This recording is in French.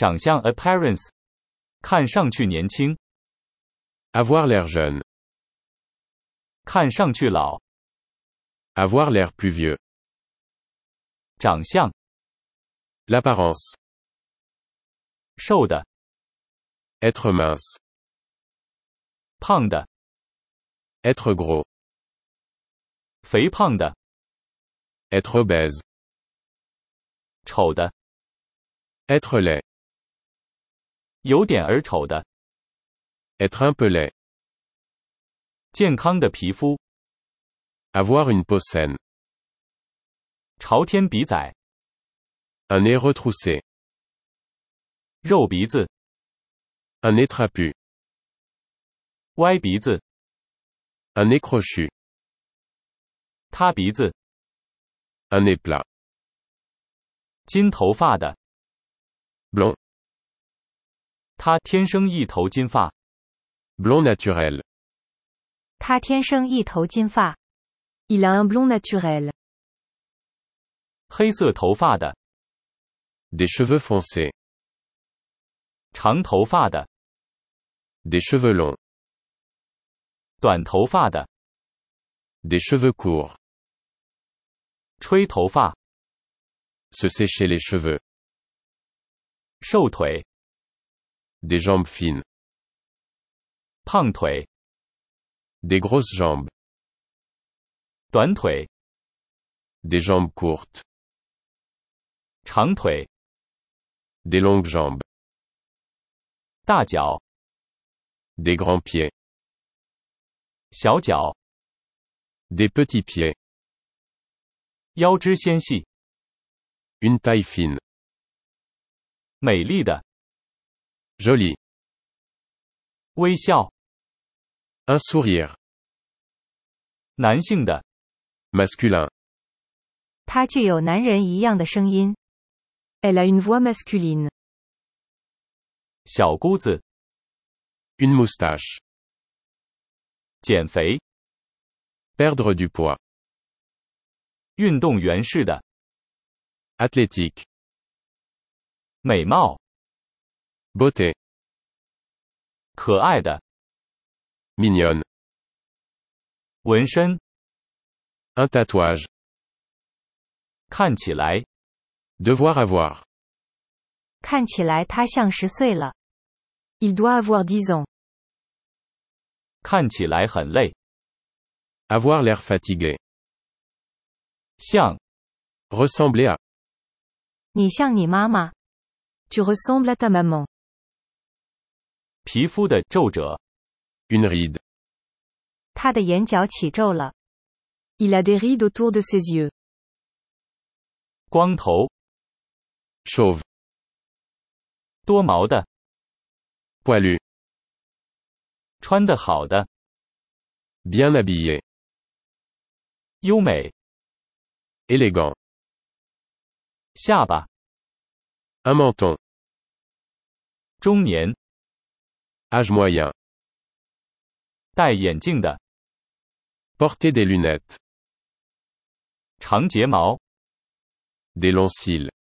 长相 appearance， 看上去年轻， Avoir l'air jeune. 看上去老， Avoir l'air plus vieux. 长相 L'apparence. 瘦的、 Être mince. 胖的、 Être gros. 肥胖的、 Être obèse. 丑的、 Être laid. 有点儿丑的、 Être un peu laid. 健康的皮肤、 Avoir une peau saine. 朝天鼻仔、 Un nez retroussé. 肉鼻子、 Un nez trapu. 歪鼻子、 Un nez crochu. 塌鼻子、 Un nez plat. 金头发的、 Blond. 他天生一头金发、 Blond naturel. 他天生一头金发。Il a un blond naturel. 黑色头发的、 Des cheveux foncés. 长头发的、 Des cheveux longs. 短头发的、 Des cheveux courts. 吹头发、 Se sécher les cheveux. 瘦腿、 Des jambes fines. 胖腿、 Des grosses jambes. 短腿、 Des jambes courtes. 长腿、 Des longues jambes. 大脚、 Des grands pieds. 小脚、 Des petits pieds. 腰肢纤细、 Une taille fine. 美丽的、 Jolie. 微笑、 Un sourire. 男性的、 Masculin. 她具有男人一样的声音。Elle a une voix masculine. 小姑子、 Une moustache. 减肥、 Perdre du poids. 运动员式的、 Athlétique. 美貌、 Beauté. 可爱的、 Mignonne. 纹身、 Un tatouage. 看起来、 Devoir avoir. 看起来他像10岁了。Il doit avoir 10 ans. 看起来很累、 Avoir l'air fatigué. 像、 Ressembler à. 你像你妈妈。Tu ressembles à ta maman. 皮肤的皱褶、 Une ride. 他的眼角起皱了。Il a des rides autour de ses yeux. 光头、 Chauve. 多毛的、 Poilu. 穿得好的、 Bien habillé. 优美、 Élégant. 下巴、 Un menton. 中年、 Âge moyen. 戴眼镜的、 Porter des lunettes. 长睫毛、 Des longs cils.